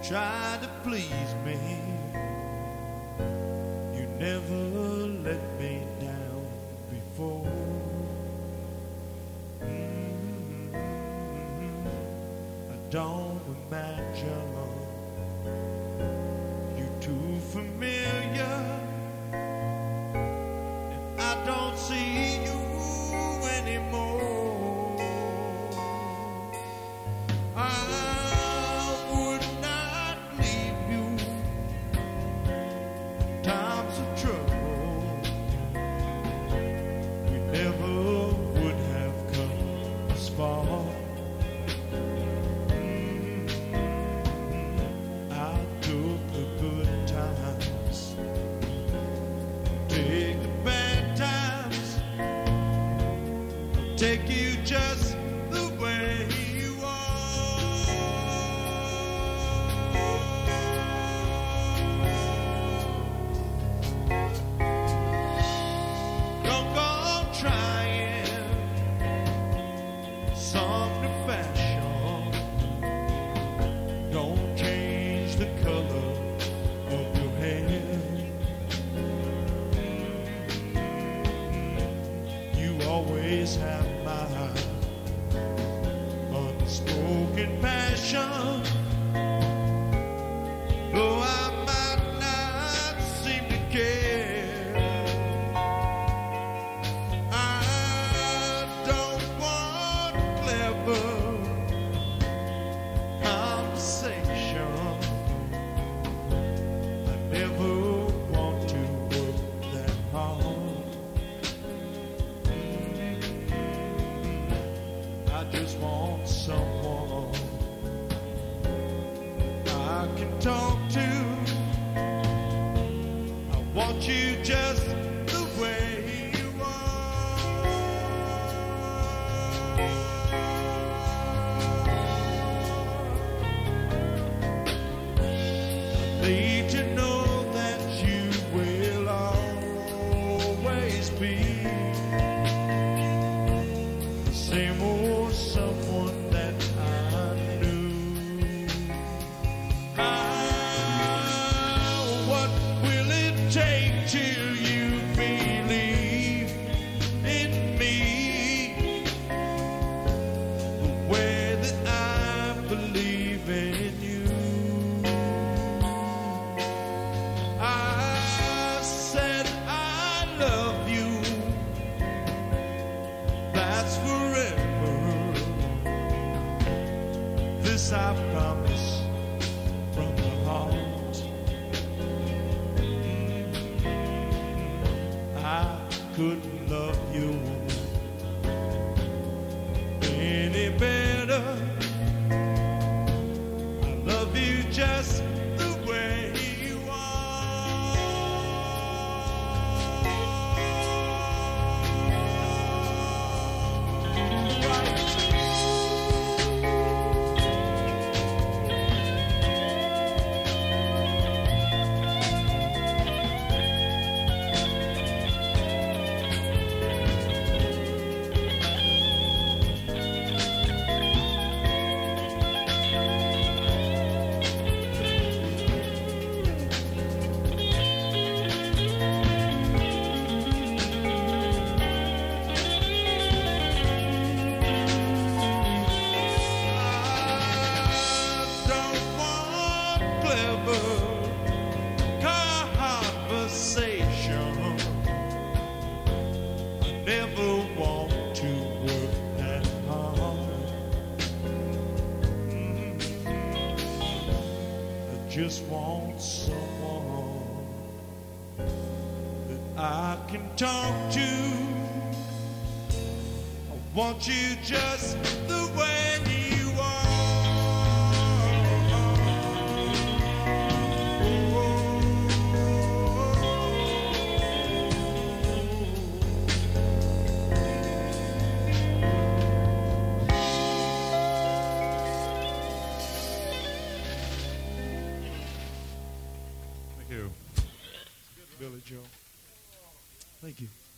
try to please me. You never let me down before. I don't imagine you're too familiar, and I don't see you anymore. I would not leave you in times of trouble. We never would have come this far. I took the good times, take the bad times, take you just the way you are. Don't go trying some new fashion. Don't change the color of your hair. You always have my unspoken passion. Though I might not seem to care, I don't want clever conversation. I never want to work that hard. I just want someone I can talk to. I want you just the way you are. Need to know that you will always be the same old someone that I knew. What will it take till you believe in me the way that I believe in you? I said I love you, that's forever. This I promise from the heart. I couldn't love you any better. I love you just the way you conversation. I never want to work that hard. I just want someone that I can talk to. I want you just the way you are. Thank you. Billy Joe. Thank you.